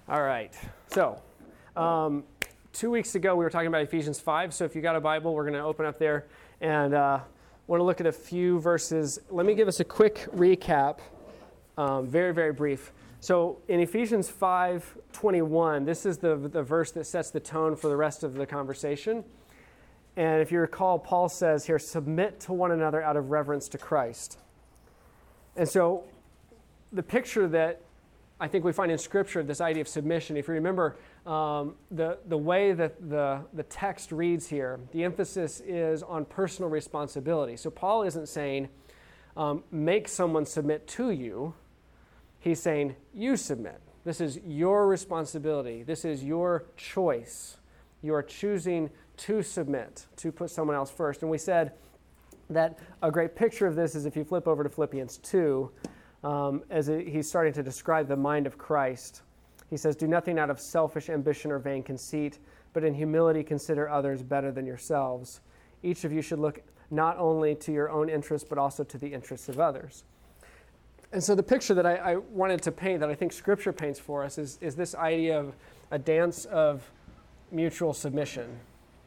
All right. So, 2 weeks ago we were talking about Ephesians 5. So if you got a Bible, we're going to open up there and want to look at a few verses. Let me give us a quick recap, very, very brief. So in Ephesians 5:21, this is the verse that sets the tone for the rest of the conversation. And if you recall, Paul says here, submit to one another out of reverence to Christ. And so the picture that I think we find in Scripture, this idea of submission, if you remember the way that the text reads here, the emphasis is on personal responsibility. So Paul isn't saying, make someone submit to you. He's saying, you submit. This is your responsibility. This is your choice. You are choosing to submit, to put someone else first. And we said that a great picture of this is if you flip over to Philippians 2, he's starting to describe the mind of Christ. He says, do nothing out of selfish ambition or vain conceit, but in humility consider others better than yourselves. Each of you should look not only to your own interests, but also to the interests of others. And so the picture that I wanted to paint, that I think Scripture paints for us, is this idea of a dance of mutual submission.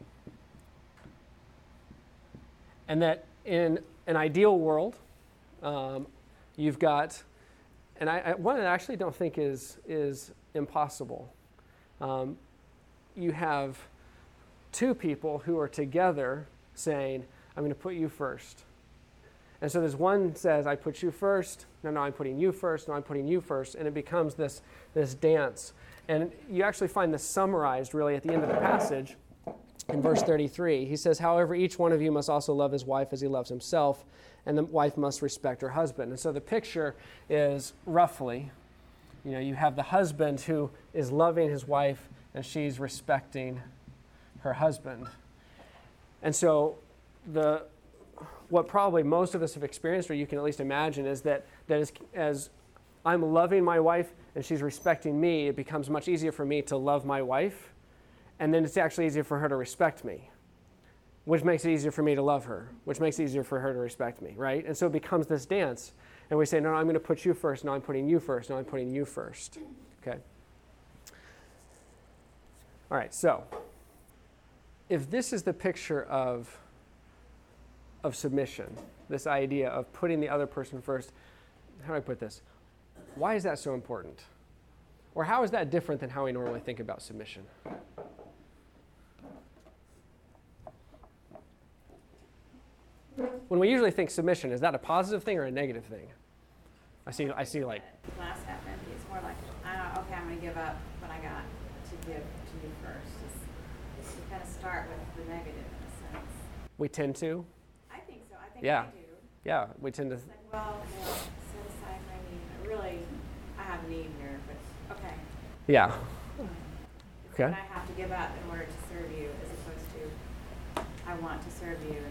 And that in an ideal world, you've got, and one that I actually don't think is impossible. You have two people who are together saying, I'm going to put you first. And so there's one says, I put you first. No, I'm putting you first. No, I'm putting you first. And it becomes this dance. And you actually find this summarized really at the end of the passage in verse 33. He says, however, each one of you must also love his wife as he loves himself, and the wife must respect her husband. And so the picture is roughly, you have the husband who is loving his wife and she's respecting her husband. And so what probably most of us have experienced, or you can at least imagine, is that as I'm loving my wife and she's respecting me, it becomes much easier for me to love my wife, and then it's actually easier for her to respect me, which makes it easier for me to love her, which makes it easier for her to respect me, right? And so it becomes this dance, and we say, no, I'm going to put you first, no, I'm putting you first, no, I'm putting you first, okay? All right, so if this is the picture of submission, this idea of putting the other person first, how do I put this? Why is that so important? Or how is that different than how we normally think about submission? When we usually think submission, is that a positive thing or a negative thing? I see like... Glass half empty. It's more like, okay, I'm going to give up what I got to give to you first. You kind of start with the negative in a sense. We tend to? I think so. I think yeah. I do. Yeah, we tend to... It's like, well, set aside my need. Really, I have a need here, but okay. Yeah. It's okay. what I have to give up in order to serve you, as opposed to I want to serve you.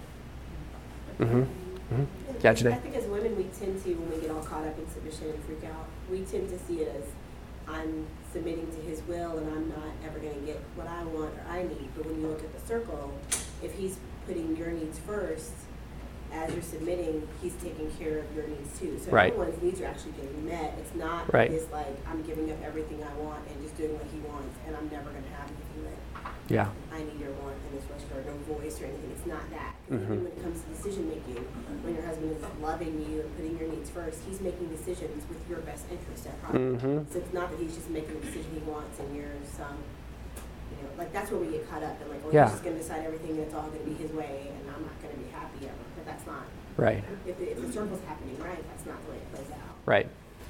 Mm-hmm. Mm-hmm. Gotcha. I think as women, we tend to, when we get all caught up in submission and freak out, we tend to see it as I'm submitting to his will and I'm not ever going to get what I want or I need. But when you look at the circle, if he's putting your needs first, as you're submitting, he's taking care of your needs too. So right. everyone's needs are actually getting met. It's not right. this like, I'm giving up everything I want and just doing what he wants and I'm never going to have anything that I need or want in this restaurant, no voice or anything. It's not that. Because even when it comes to decision making, when your husband is loving you and putting your needs first, he's making decisions with your best interest at heart. Mm-hmm. So it's not that he's just making a decision he wants and you're like that's where we get caught up in like, he's just going to decide everything and it's all going to be his way and I'm not going to be happy ever. But that's not. Right. If the circle's happening right, that's not the way it plays out. Right.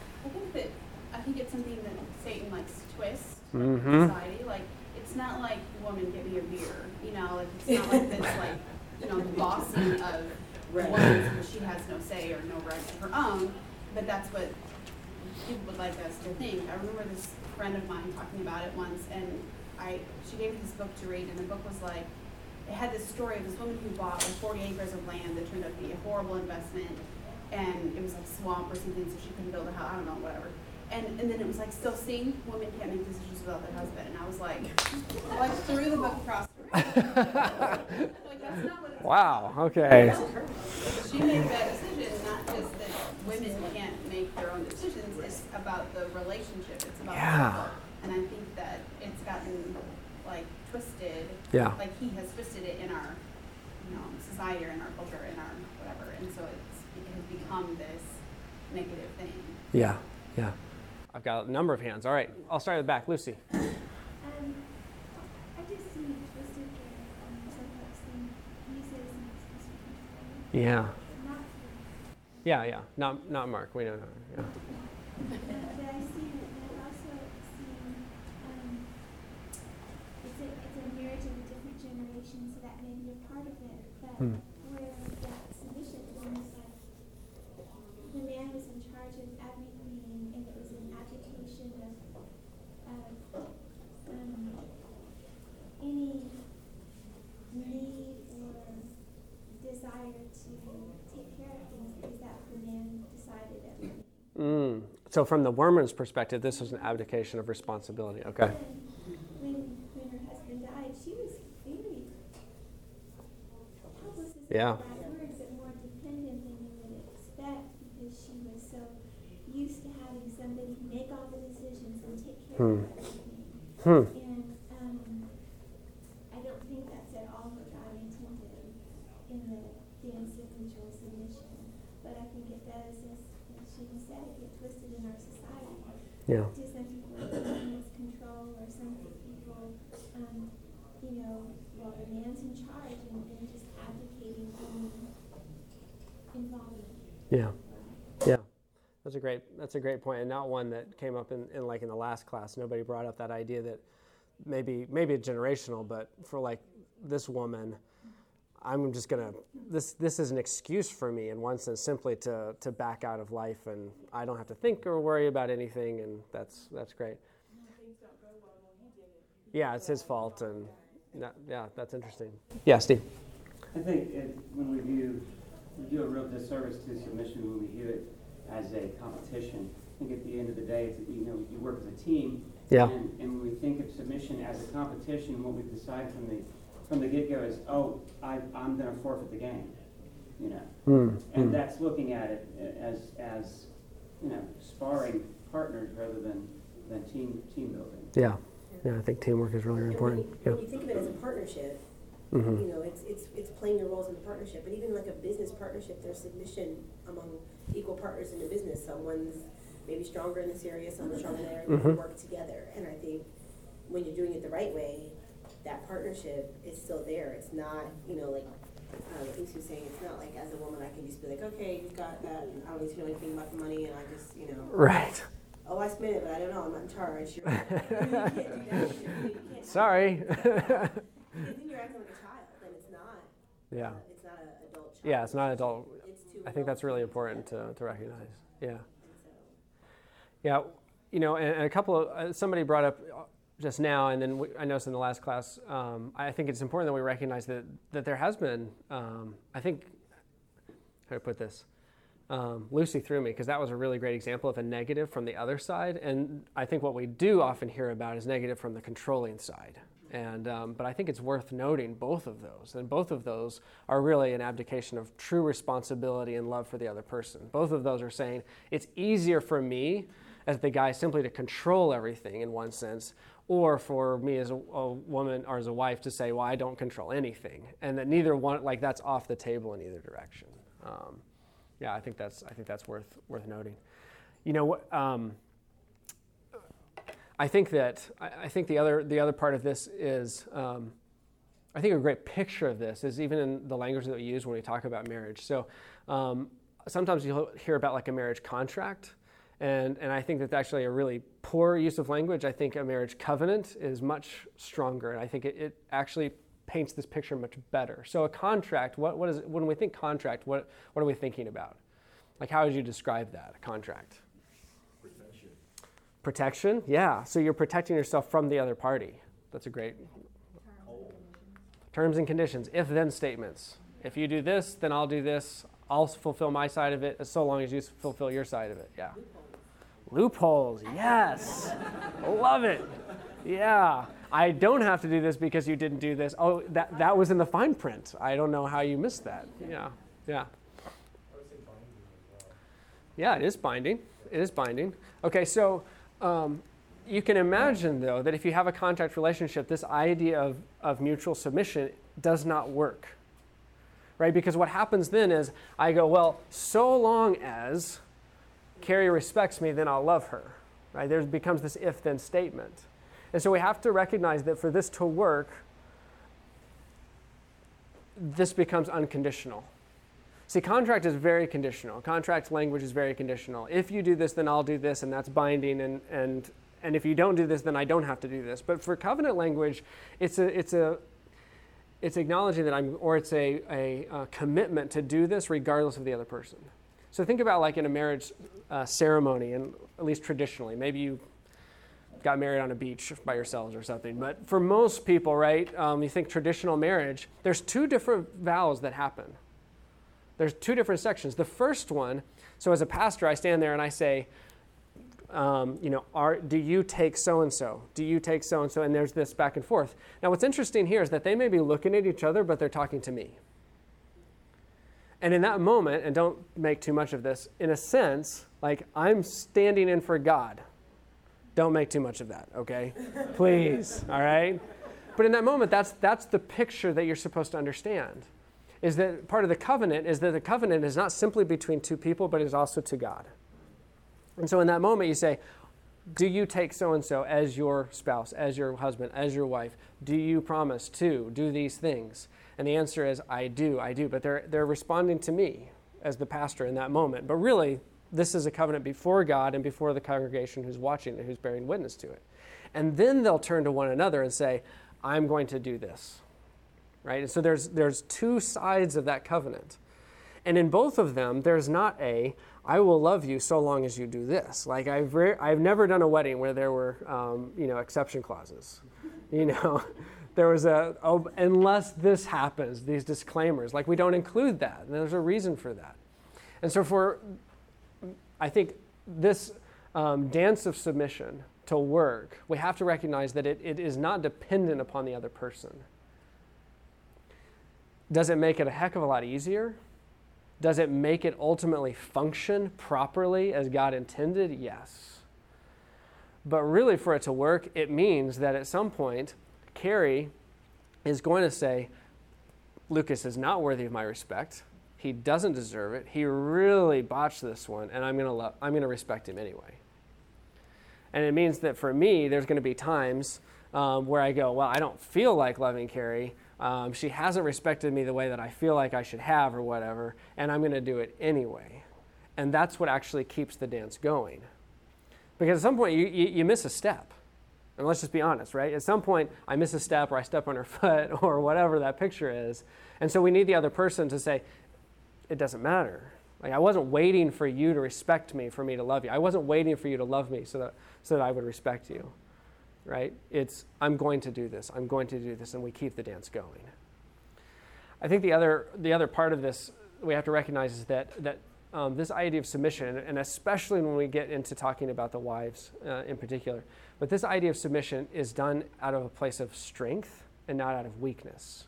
I think it's something that Satan likes to twist mm-hmm. society. Like, it's not like, woman, give me a beer. Like, it's not like this, like, the bossing of women, so she has no say or no rights of her own. But that's what people would like us to think. I remember this friend of mine talking about it once, and she gave me this book to read, and the book was like, it had this story of this woman who bought like 40 acres of land that turned out to be a horrible investment, and it was like swamp or something, so she couldn't build a house, I don't know, whatever. And then it was like, still see, women can't make decisions without their husband. And I was like, threw the book across the room. Like, that's not what it's wow, okay. She made that decision, not just that women can't make their own decisions. It's about the relationship. It's about Yeah. Like he has twisted it in our, society or in our culture, in our whatever, and so it has become this negative thing. Yeah. Yeah. I've got a number of hands. All right. I'll start at the back. Lucy. I just see twisted sometimes uses and excuses. Yeah. Not Yeah. Not Mark. We know. Yeah. but I see it, and I also see it's a marriage of a different generation, so that may be a part of it. But where that submission is almost like the man was in charge of everything, and it was an abdication of any need or desire to take care of things because that the man decided everything. So from the woman's perspective, this was an abdication of responsibility. Okay. And when her husband died, she was very helpless is Yeah. not the right word, but more dependent than you would expect because she was so used to having somebody make all the decisions and take care of everything. And I don't think that's at all what God intended in the dance of mutual submission. But I think it does, as she said, it get twisted in our society. Yeah. To some people, it's control, or some people, well, the man's in charge and just advocating any involvement. Yeah. Yeah. That's a great point, and not one that came up in the last class. Nobody brought up that idea that maybe it's generational, but for like this woman, I'm just gonna this is an excuse for me in one sense, simply to back out of life, and I don't have to think or worry about anything, and that's great. Yeah, it's his fault, and that's interesting. Yeah, Steve. I think when we do a real disservice to submission when we view it as a competition. I think at the end of the day, it's, you work as a team. Yeah. And when we think of submission as a competition, what we decide from the get-go is, I'm going to forfeit the game. And that's looking at it as sparring partners rather than team building. Yeah. Yeah, I think teamwork is really important. When you think of it as a partnership, it's playing your roles in the partnership. But even like a business partnership, there's submission among equal partners in the business. Someone's maybe stronger in this area, someone's stronger there, and we work together. And I think when you're doing it the right way, that partnership is still there. It's not, like I think she was saying, it's not like as a woman I can just be like, okay, you've got that, and I don't need to know anything about the money, and I just, Right. Oh, I spent it, but I don't know. I'm not in charge. You can't do that. You can't Sorry. because then you're acting like a child, and it's not. Yeah. It's not an adult child. Yeah, it's not adult. It's two I think that's adults really working important together. to recognize. Yeah. And so, Yeah, and a couple of, somebody brought up just now, and then I noticed in the last class, I think it's important that we recognize that there has been, I think, how do I put this? Lucy threw me, because that was a really great example of a negative from the other side, and I think what we do often hear about is negative from the controlling side. And but I think it's worth noting both of those, and both of those are really an abdication of true responsibility and love for the other person. Both of those are saying it's easier for me as the guy simply to control everything in one sense, or for me as a woman or as a wife to say, well, I don't control anything, and that neither one, like that's off the table in either direction. Yeah, I think that's worth noting. I think the other part of this is, I think a great picture of this is even in the language that we use when we talk about marriage. So sometimes you'll hear about like a marriage contract, and I think that's actually a really poor use of language. I think a marriage covenant is much stronger, and I think it actually paints this picture much better. So a contract, what is it, when we think contract, what are we thinking about? Like, how would you describe that, a contract? Protection, yeah. So you're protecting yourself from the other party. That's a great terms and conditions. If-then statements. If you do this, then I'll do this. I'll fulfill my side of it, so long as you fulfill your side of it. Yeah. Loopholes, yes. Love it. Yeah. I don't have to do this because you didn't do this. Oh, that was in the fine print. I don't know how you missed that. Yeah. Yeah, it is binding. Okay, so you can imagine, though, that if you have a contract relationship, this idea of mutual submission does not work, right? Because what happens then is I go, well, so long as Carrie respects me, then I'll love her, right? There becomes this if-then statement. And so we have to recognize that for this to work, this becomes unconditional. See, contract is very conditional. Contract language is very conditional. If you do this, then I'll do this, and that's binding, and if you don't do this, then I don't have to do this. But for covenant language, it's acknowledging that it's a commitment to do this regardless of the other person. So think about like in a marriage ceremony, and at least traditionally, maybe you got married on a beach by yourselves or something. But for most people, right, you think traditional marriage, there's two different vows that happen. There's two different sections. The first one, so as a pastor, I stand there and I say, do you take so-and-so? Do you take so-and-so? And there's this back and forth. Now, what's interesting here is that they may be looking at each other, but they're talking to me. And in that moment, and don't make too much of this, in a sense, like I'm standing in for God. Don't make too much of that, okay? Please, all right? But in that moment, that's the picture that you're supposed to understand, is that part of the covenant is that the covenant is not simply between two people, but is also to God. And so in that moment, you say, do you take so-and-so as your spouse, as your husband, as your wife? Do you promise to do these things? And the answer is, I do. But they're responding to me as the pastor in that moment. But really, this is a covenant before God and before the congregation who's watching it, who's bearing witness to it. And then they'll turn to one another and say, I'm going to do this. Right? And so there's two sides of that covenant. And in both of them, there's not I will love you so long as you do this. Like I've never done a wedding where there were, exception clauses. There was unless this happens, these disclaimers. Like we don't include that. And there's a reason for that. And so I think this dance of submission to work, we have to recognize that it is not dependent upon the other person. Does it make it a heck of a lot easier? Does it make it ultimately function properly as God intended? Yes. But really for it to work, it means that at some point, Carrie is going to say, Lucas is not worthy of my respect. He doesn't deserve it. He really botched this one, and I'm going to respect him anyway. And it means that for me, there's going to be times where I go, well, I don't feel like loving Carrie. She hasn't respected me the way that I feel like I should have or whatever, and I'm going to do it anyway. And that's what actually keeps the dance going. Because at some point, you miss a step. And let's just be honest, right? At some point, I miss a step or I step on her foot or whatever that picture is. And so we need the other person to say, it doesn't matter. Like I wasn't waiting for you to respect me for me to love you. I wasn't waiting for you to love me so that I would respect you. Right? It's, I'm going to do this. I'm going to do this. And we keep the dance going. I think the other part of this we have to recognize is that this idea of submission, and especially when we get into talking about the wives in particular, but this idea of submission is done out of a place of strength and not out of weakness.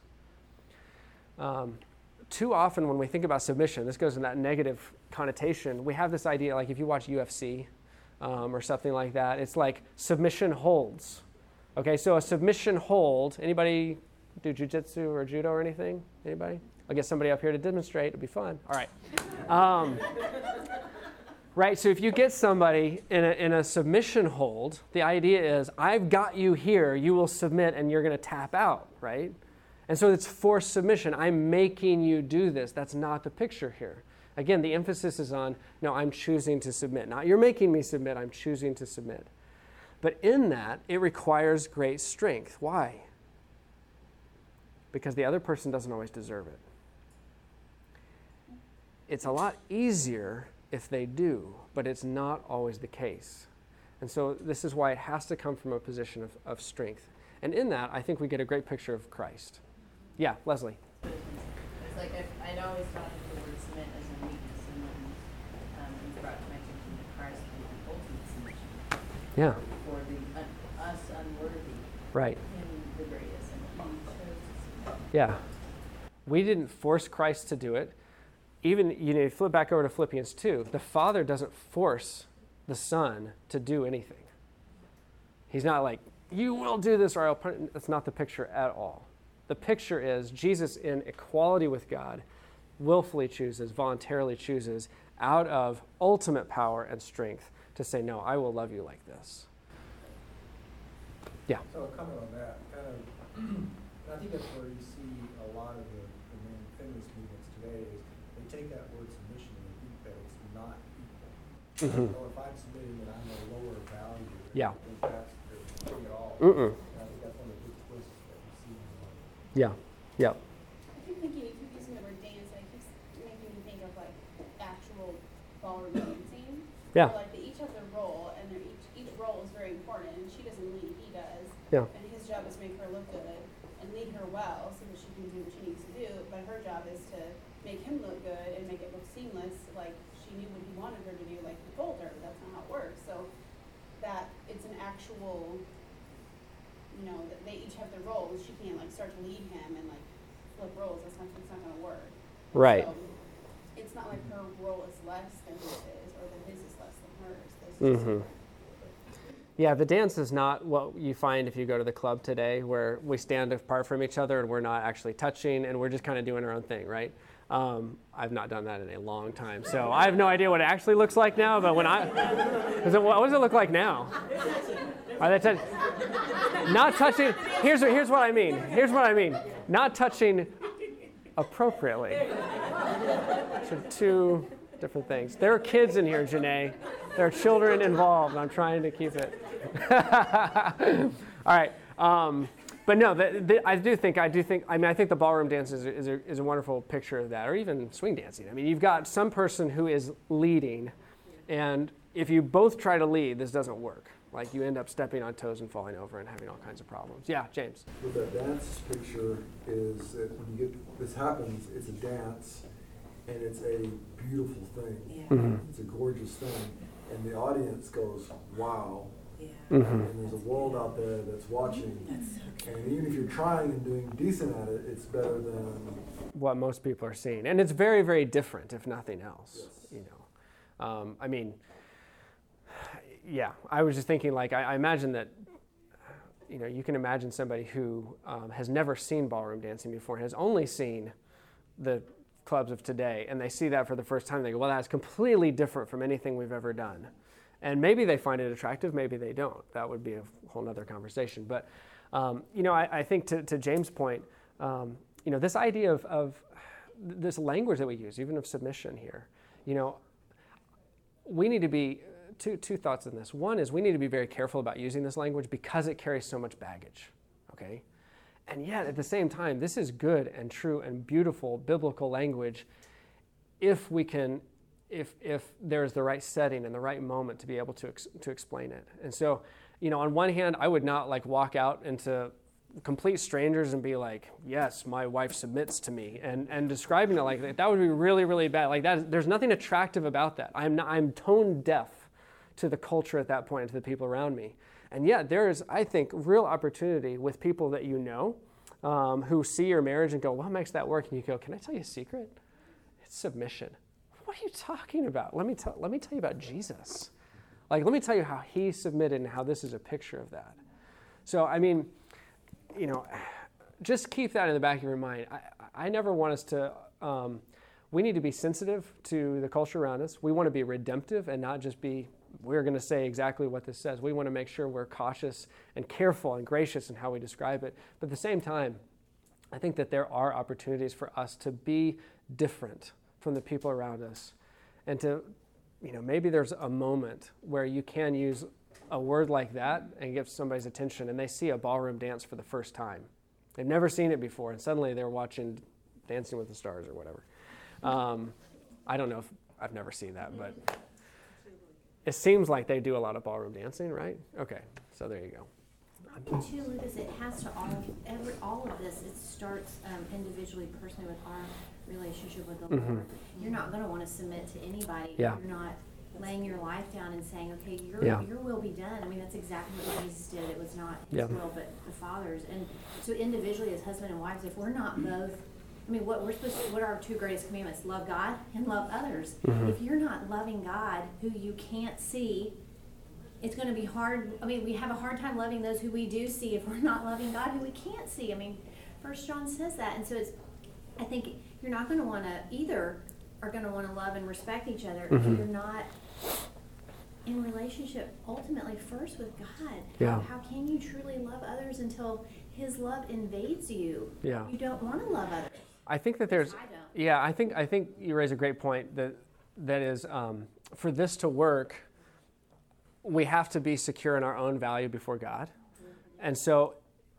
Too often when we think about submission, this goes in that negative connotation, we have this idea, like if you watch UFC or something like that, it's like submission holds. Okay, so a submission hold, anybody do jiu-jitsu or judo or anything? Anybody? I'll get somebody up here to demonstrate. It'll be fun. All right. Right, so if you get somebody in a submission hold, the idea is, I've got you here, you will submit, and you're going to tap out, right? And so it's forced submission. I'm making you do this. That's not the picture here. Again, the emphasis is on, no, I'm choosing to submit. Not you're making me submit, I'm choosing to submit. But in that, it requires great strength. Why? Because the other person doesn't always deserve it. It's a lot easier if they do, but it's not always the case. And so this is why it has to come from a position of strength. And in that, I think we get a great picture of Christ. Yeah, Leslie. It's like I'd always thought of the word submit as a weakness, and then you brought to my attention that Christ was the ultimate submission. Yeah. For us unworthy. Right. Him the greatest, and he chose to submit. Yeah. We didn't force Christ to do it. Even, you flip back over to Philippians 2, the Father doesn't force the Son to do anything. He's not like, you will do this or I'll punish. That's not the picture at all. The picture is Jesus in equality with God willfully chooses, voluntarily chooses, out of ultimate power and strength to say, no, I will love you like this. Yeah. So a comment on that, kind of, I think that's where you see a lot of the main feminist movements today is they take that word submission and they think that it's not equal. Mm-hmm. Or if I'm submitting that I'm a lower value, Yeah. I think that's the thing at all. Mm-mm. And I think that's one of the big twists that we see in the market. Yeah. Yeah. I keep thinking, you keep using the word dance, and it keeps making me think of like actual ballroom dancing. Yeah. Where, like they each have their role, and they're each role is very important, and she doesn't lead, he does. Yeah. And his job is to make her look good and lead her well so that she can do what she needs to do, but her job is to make him look good and make it look seamless, like she knew what he wanted her to do, like he told her, that's not how it works. So that it's an actual, you know, that they each have their roles. She can't like start to lead him and like flip roles. It's not gonna work. Right. So it's not like her role is less than his is, or that his is less than hers. There's just Mm-hmm. Yeah, the dance is not what you find if you go to the club today, where we stand apart from each other and we're not actually touching and we're just kind of doing our own thing, right? I've not done that in a long time, so I have no idea what it actually looks like now. But when what does it look like now? Are they not touching? Here's what I mean. Here's what I mean. Not touching appropriately. So two different things. There are kids in here, Janae. There are children involved. I'm trying to keep it. All right. But no, I think the ballroom dance is a wonderful picture of that, or even swing dancing. I mean, you've got some person who is leading, and if you both try to lead, this doesn't work. Like you end up stepping on toes and falling over and having all kinds of problems. Yeah, James. With that dance picture is that when you get this happens, it's a dance, and it's a beautiful thing. Yeah. Mm-hmm. It's a gorgeous thing, and the audience goes, "Wow!" Yeah. Mm-hmm. And there's a world out there that's watching. And even if you're trying and doing decent at it, it's better than What most people are seeing, and it's very, very different, if nothing else. Yes. You know, I mean, yeah. I was just thinking, like, I imagine that, you know, you can imagine somebody who has never seen ballroom dancing before, has only seen the clubs of today, and they see that for the first time. They go, well, that's completely different from anything we've ever done. And maybe they find it attractive, maybe they don't. That would be a whole other conversation. But, you know, I think to James' point, you know, this idea of this language that we use, even of submission here, you know, we need to be, two thoughts in this. One is we need to be very careful about using this language because it carries so much baggage, okay? And yet, at the same time, this is good and true and beautiful biblical language if we can, if there's the right setting and the right moment to be able to explain it. And so, you know, on one hand, I would not like walk out into complete strangers and be like, yes, my wife submits to me, and describing it like that. That would be really, really bad. Like that, there's nothing attractive about that. I'm tone deaf to the culture at that point, to the people around me. And yet there is, I think, real opportunity with people that you know who see your marriage and go, what makes that work? And you go, can I tell you a secret? It's submission. What are you talking about? Let me tell you about Jesus. Like, let me tell you how he submitted and how this is a picture of that. So, I mean, you know, just keep that in the back of your mind. I never want us to, we need to be sensitive to the culture around us. We want to be redemptive and not just be, we're going to say exactly what this says. We want to make sure we're cautious and careful and gracious in how we describe it. But at the same time, I think that there are opportunities for us to be different from the people around us. And to, you know, maybe there's a moment where you can use a word like that and get somebody's attention and they see a ballroom dance for the first time. They've never seen it before, and suddenly they're watching Dancing with the Stars or whatever. I don't know if I've never seen that, but it seems like they do a lot of ballroom dancing, right? Okay, so there you go. Too, Lucas, it has to all of this, it starts individually, personally with our relationship with the Lord. You're not going to want to submit to anybody. Yeah. You're not laying your life down and saying, okay, your will be done. I mean, that's exactly what Jesus did. It was not his will, but the Father's. And so individually as husband and wives, if we're not both, I mean, what are our two greatest commandments? Love God and love others. If you're not loving God, who you can't see, it's going to be hard. I mean, we have a hard time loving those who we do see if we're not loving God who we can't see. I mean, 1 John says that. And so I think you're not going to want to, either are going to want to love and respect each other if you're not in relationship ultimately first with God. Yeah. How can you truly love others until his love invades you? Yeah. You don't want to love others. I think that there's, I don't. yeah, I think you raise a great point that is, for this to work, we have to be secure in our own value before God. And so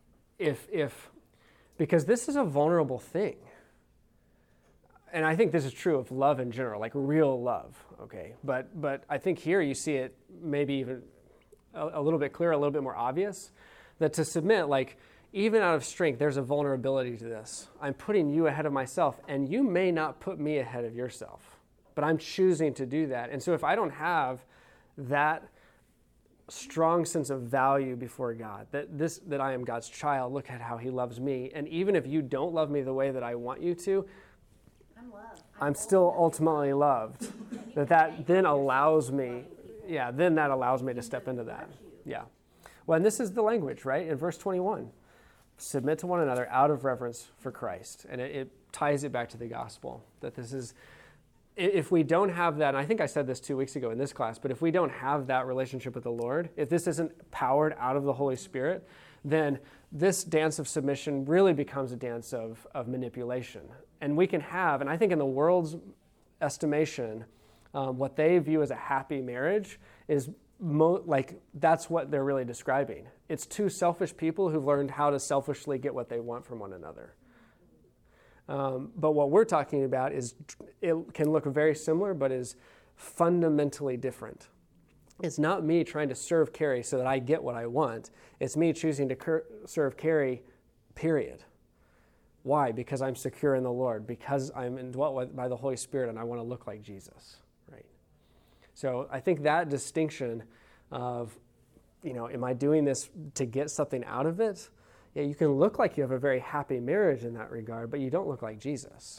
because this is a vulnerable thing. And I think this is true of love in general, like real love, okay? But I think here you see it maybe even a little bit clearer, a little bit more obvious, that to submit, like, even out of strength, there's a vulnerability to this. I'm putting you ahead of myself, and you may not put me ahead of yourself, but I'm choosing to do that. And so if I don't have that strong sense of value before God, that I am God's child, look at how he loves me, and even if you don't love me the way that I want you to, I'm still ultimately loved. That then allows me, then that allows me to step into that. Yeah. Well, and this is the language, right? In verse 21, submit to one another out of reverence for Christ. And it ties it back to the gospel, that this is, if we don't have that, and I think I said this 2 weeks ago in this class, but if we don't have that relationship with the Lord, if this isn't powered out of the Holy Spirit, then this dance of submission really becomes a dance of manipulation. And we can have, and I think in the world's estimation, what they view as a happy marriage is that's what they're really describing. It's two selfish people who've learned how to selfishly get what they want from one another. But what we're talking about is, it can look very similar, but is fundamentally different. It's not me trying to serve Carrie so that I get what I want. It's me choosing to serve Carrie, period. Why? Because I'm secure in the Lord, because I'm indwelt by the Holy Spirit and I want to look like Jesus, right? So I think that distinction of, am I doing this to get something out of it? Yeah, you can look like you have a very happy marriage in that regard, but you don't look like Jesus.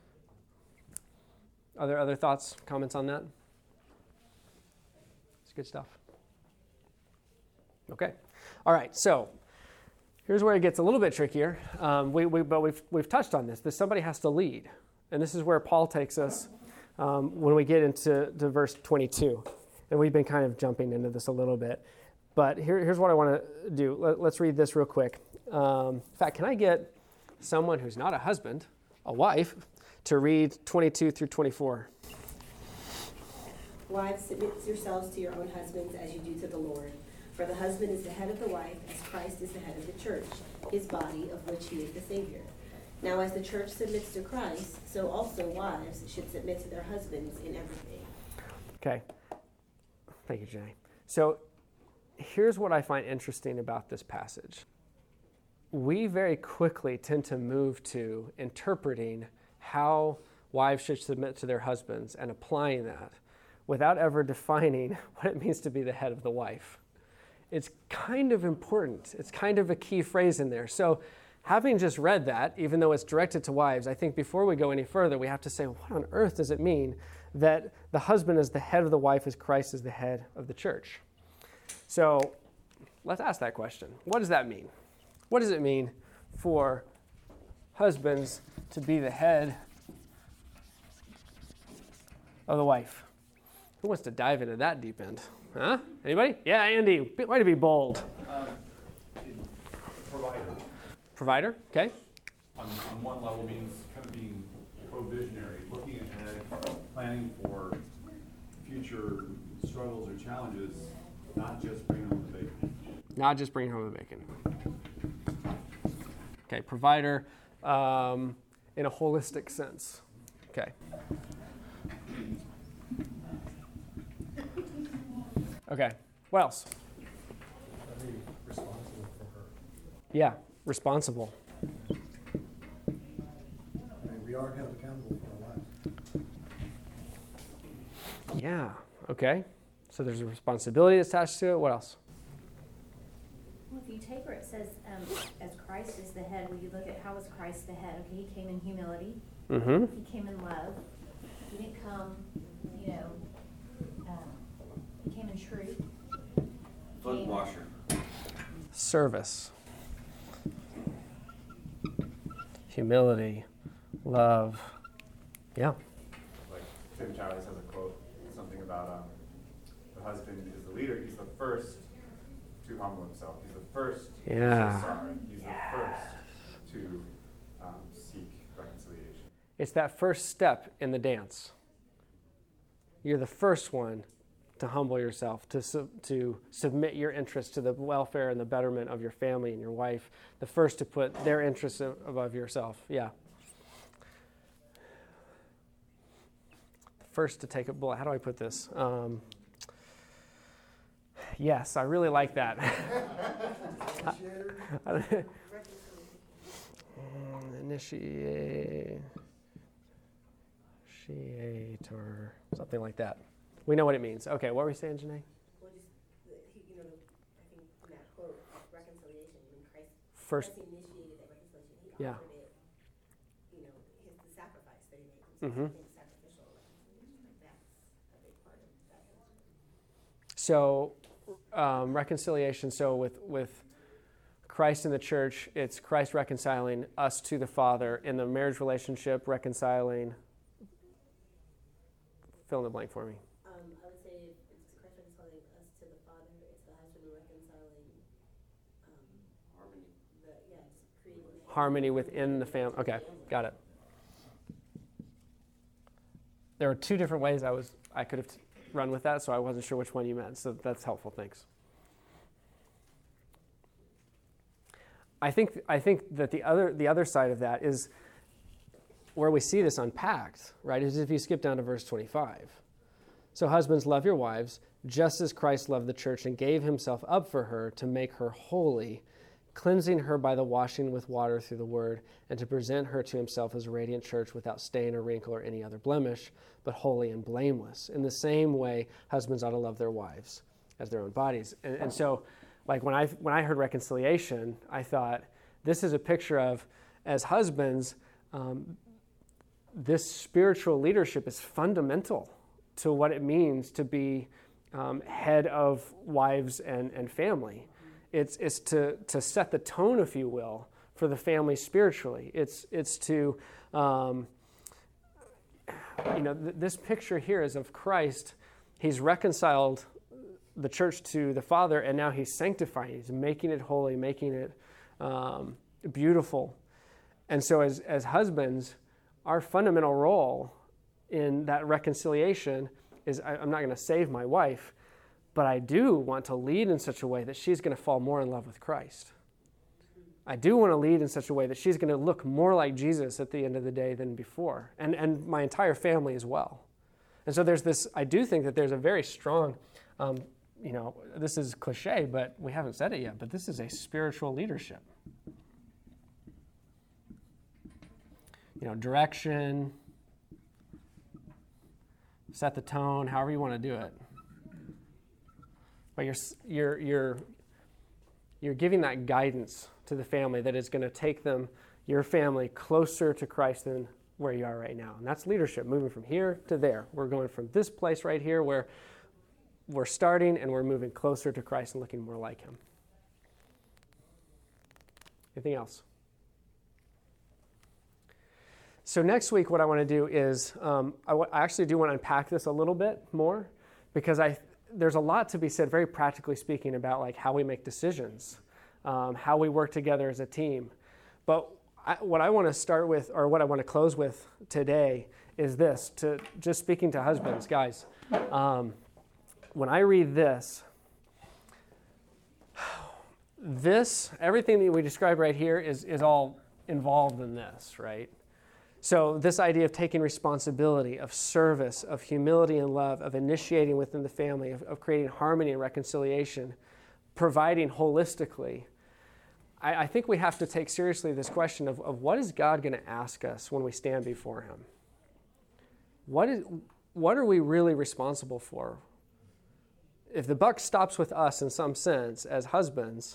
Are there other thoughts, comments on that? It's good stuff. Okay. All right, so here's where it gets a little bit trickier, but we've touched on this. Somebody has to lead, and this is where Paul takes us when we get into verse 22, and we've been kind of jumping into this a little bit, but here's what I want to do. Let's read this real quick. In fact, can I get someone who's not a husband, a wife, to read 22 through 24? Wives, submit yourselves to your own husbands as you do to the Lord. For the husband is the head of the wife, as Christ is the head of the church, his body, of which he is the Savior. Now as the church submits to Christ, so also wives should submit to their husbands in everything. Okay. Thank you, Jenny. So here's what I find interesting about this passage. We very quickly tend to move to interpreting how wives should submit to their husbands and applying that without ever defining what it means to be the head of the wife. It's kind of important. It's kind of a key phrase in there. So having just read that, even though it's directed to wives, I think before we go any further, we have to say, what on earth does it mean that the husband is the head of the wife as Christ is the head of the church? So let's ask that question. What does that mean? What does it mean for husbands to be the head of the wife? Who wants to dive into that deep end? Huh? Anybody? Yeah, Andy. Way to be bold. Provider. Provider, okay. On one level means kind of being provisionary, looking ahead, planning for future struggles or challenges, not just bringing home the bacon. Not just bringing home the bacon. Okay, provider in a holistic sense. Okay. Okay, what else? Are they responsible for her? Yeah, responsible. I mean, we are held accountable for our lives. Yeah, okay. So there's a responsibility attached to it. What else? Well, if you take where it says, as Christ is the head, when you look at how was Christ the head? Okay, he came in humility. Mm-hmm. He came in love. He didn't come, he came in truth. Foot washer. Service. Humility. Love. Yeah. Like Tim Chavez has a quote, something about the husband is the leader. He's the first to humble himself. He's the first to say sorry. He's the first to seek reconciliation. It's that first step in the dance. You're the first one to humble yourself, to submit your interests to the welfare and the betterment of your family and your wife. The first to put their interests above yourself. Yeah. First to take a bullet. How do I put this? Yes, I really like that. Initiate or something like that. We know what it means. Okay, what were you saying, Janae? Well, just, I think in that quote, reconciliation, when Christ initiated that reconciliation, he offered it, the sacrifice that he made himself. Sacrificial reconciliation, that's a big part of that. So, reconciliation, so with Christ in the church, it's Christ reconciling us to the Father. In the marriage relationship, reconciling, fill in the blank for me. I would say it's Christ reconciling us to the Father. It's the husband reconciling harmony. Harmony within the family. Okay, got it. There are two different ways I could have run with that, so I wasn't sure which one you meant. So that's helpful. Thanks. I think that the other side of that is where we see this unpacked, right? Is if you skip down to verse 25. So husbands, love your wives, just as Christ loved the church and gave himself up for her to make her holy, cleansing her by the washing with water through the word, and to present her to himself as a radiant church without stain or wrinkle or any other blemish, but holy and blameless. In the same way, husbands ought to love their wives as their own bodies. And so, like when I heard reconciliation, I thought this is a picture of, as husbands, this spiritual leadership is fundamental to what it means to be head of wives and family. It's to set the tone, if you will, for the family spiritually. It's to, this picture here is of Christ. He's reconciled the church to the Father, and now he's sanctifying. He's making it holy, making it beautiful. And so as husbands, our fundamental role in that reconciliation is I'm not going to save my wife, but I do want to lead in such a way that she's going to fall more in love with Christ. I do want to lead in such a way that she's going to look more like Jesus at the end of the day than before, and my entire family as well. And so I do think that there's a very strong, this is cliche, but we haven't said it yet, but this is a spiritual leadership. Direction, set the tone, however you want to do it. But you're giving that guidance to the family that is going to take your family, closer to Christ than where you are right now. And that's leadership, moving from here to there. We're going from this place right here where we're starting and we're moving closer to Christ and looking more like him. Anything else? So next week, what I want to do is, I actually do want to unpack this a little bit more, because there's a lot to be said, very practically speaking, about like how we make decisions, how we work together as a team. But what I want to start with, or what I want to close with today, is this: to just speaking to husbands, guys. When I read this, everything that we describe right here is all involved in this, right? So this idea of taking responsibility, of service, of humility and love, of initiating within the family, of creating harmony and reconciliation, providing holistically, I think we have to take seriously this question of what is God going to ask us when we stand before him? What are we really responsible for? If the buck stops with us in some sense as husbands,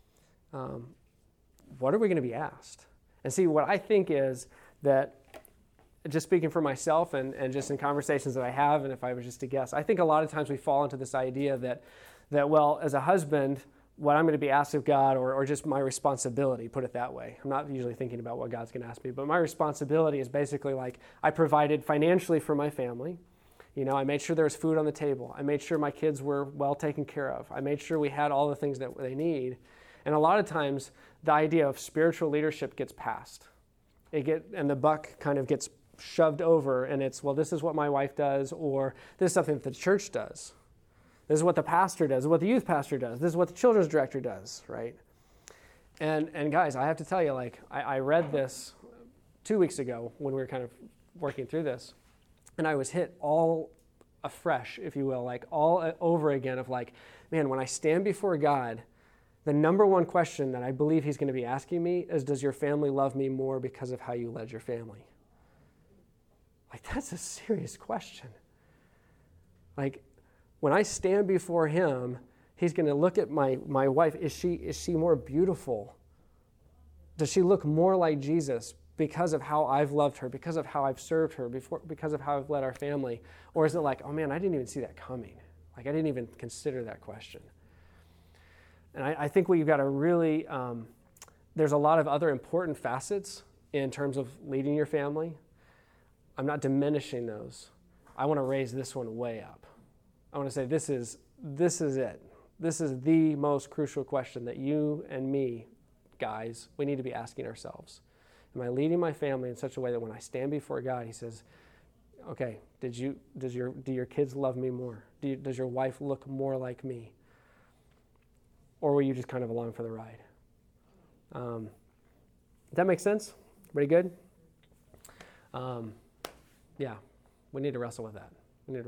what are we going to be asked? And see, what I think is that, just speaking for myself and just in conversations that I have, and if I was just to guess, I think a lot of times we fall into this idea that, well, as a husband, what I'm going to be asked of God, or just my responsibility, put it that way. I'm not usually thinking about what God's going to ask me, but my responsibility is basically like I provided financially for my family. I made sure there was food on the table. I made sure my kids were well taken care of. I made sure we had all the things that they need. And a lot of times, the idea of spiritual leadership gets passed. And the buck kind of gets shoved over, and it's, well, this is what my wife does, or this is something that the church does. This is what the pastor does. This is what the youth pastor does. This is what the children's director does, right? And guys, I have to tell you, like, I read this 2 weeks ago when we were kind of working through this, and I was hit all afresh, if you will, like all over again of like, man, when I stand before God, the number one question that I believe he's going to be asking me is, does your family love me more because of how you led your family? Like, that's a serious question. Like, when I stand before him, he's going to look at my wife. Is she more beautiful? Does she look more like Jesus because of how I've loved her, because of how I've served her, because of how I've led our family? Or is it like, oh man, I didn't even see that coming. Like, I didn't even consider that question. And I think we've got to really, there's a lot of other important facets in terms of leading your family. I'm not diminishing those. I want to raise this one way up. I want to say this is it. This is the most crucial question that you and me, guys, we need to be asking ourselves. Am I leading my family in such a way that when I stand before God, he says, okay, do your kids love me more? Does your wife look more like me? Or were you just kind of along for the ride? Does that make sense? Everybody good? Yeah, we need to wrestle with that.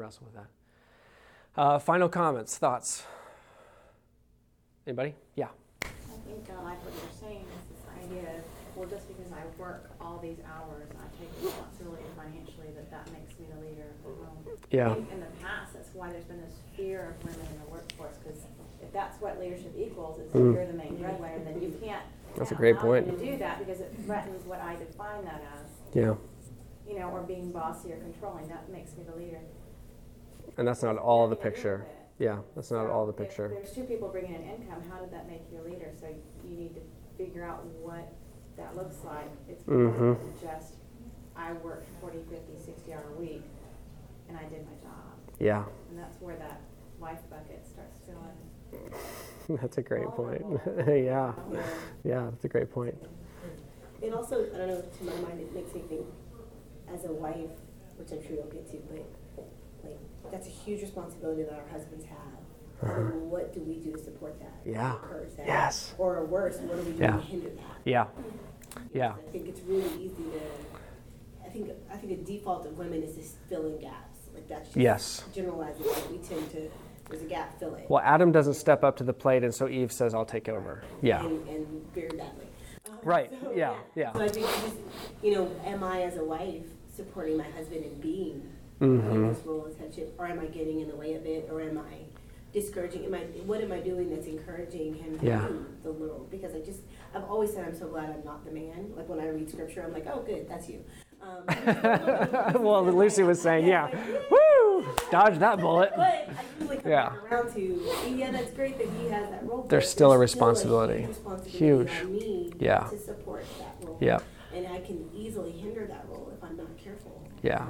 Final comments, thoughts? Anybody? Yeah. I think I like what you're saying. It's this idea of, well, just because I work all these hours, I take responsibility financially, that makes me the leader of the home. Yeah. I think in the past, that's why there's been this fear of women in the workforce, because if that's what leadership equals, is you're the main breadwinner, then you can't. That's a great point. To do that because it threatens what I define that as. Yeah. Or being bossy or controlling. That makes me the leader. And that's not all of the picture. Yeah, that's not all the picture. If there's two people bringing in income, how did that make you a leader? So you need to figure out what that looks like. It's more than just, I worked 40, 50, 60-hour week, and I did my job. Yeah. And that's where that life bucket starts filling. That's a great point. Yeah. Yeah, that's a great point. And also, I don't know, to my mind, it makes me think, as a wife, which I'm sure you'll get to, but like that's a huge responsibility that our husbands have. And what do we do to support that? Yeah. Encourage that? Yes. Or worse, what do we do to hinder that? Yeah. Yeah. I think it's really easy to. I think a default of women is just filling gaps. Like that's just generalizing. Like we tend to. There's a gap, fill it. Well, Adam doesn't step up to the plate, and so Eve says, "I'll take over." Yeah. And very badly. Right. So, yeah. So I think just, am I as a wife supporting my husband in being in this role as headship, or am I getting in the way of it, or am I discouraging? What am I doing that's encouraging him to do the little? Because I've always said I'm so glad I'm not the man. Like when I read scripture, I'm like, oh, good, that's you. Well, Lucy was saying, woo, dodge that bullet. But I do like around to, that's great that he has that role. There's still a responsibility. Huge. On me to support that role. Yeah. And I can easily hinder that role if I'm not careful. Yeah.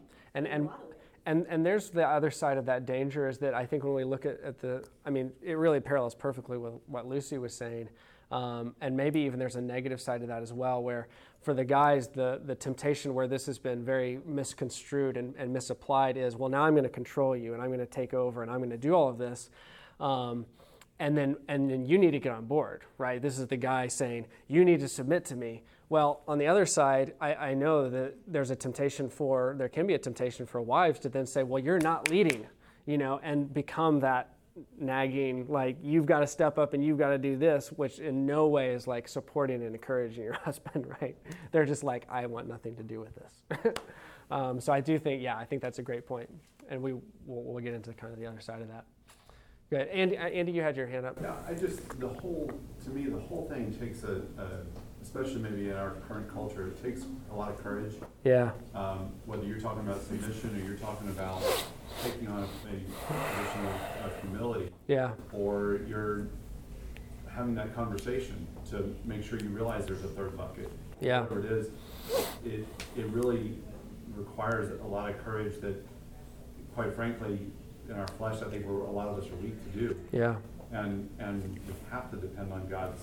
And there's the other side of that danger is that I think when we look at it really parallels perfectly with what Lucy was saying. And maybe even there's a negative side to that as well, where for the guys, the temptation where this has been very misconstrued and misapplied is, well, now I'm going to control you and I'm going to take over and I'm going to do all of this. And then you need to get on board, right? This is the guy saying, you need to submit to me. Well, on the other side, I know that there can be a temptation for wives to then say, well, you're not leading, and become that nagging, like, you've got to step up and you've got to do this, which in no way is like supporting and encouraging your husband, right? They're just like, I want nothing to do with this. So I do think, I think that's a great point. And we'll get into kind of the other side of that. Good. Andy, you had your hand up. Yeah, the whole thing takes especially maybe in our current culture, it takes a lot of courage. Yeah. Whether you're talking about submission or you're talking about taking on a position of humility. Yeah. Or you're having that conversation to make sure you realize there's a third bucket. Yeah. Whatever it is, it really requires a lot of courage that, quite frankly, in our flesh, I think a lot of us are weak to do. Yeah. And we have to depend on God's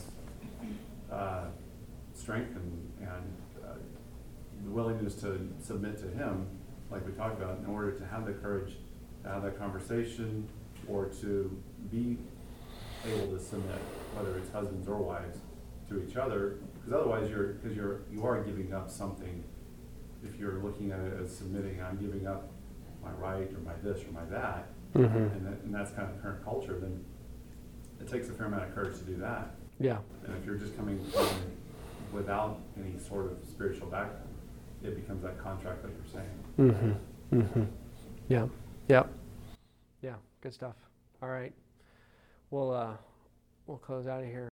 strength and the willingness to submit to Him, like we talked about, in order to have the courage to have that conversation or to be able to submit, whether it's husbands or wives, to each other. Because otherwise, you are giving up something. If you're looking at it as submitting, I'm giving up my right or my this or my that, and that's kind of current culture, then it takes a fair amount of courage to do that. Yeah. And if you're just coming without any sort of spiritual background, it becomes that contract that you're saying. Yeah. Yeah. Yeah. Good stuff. All right. We'll close out of here.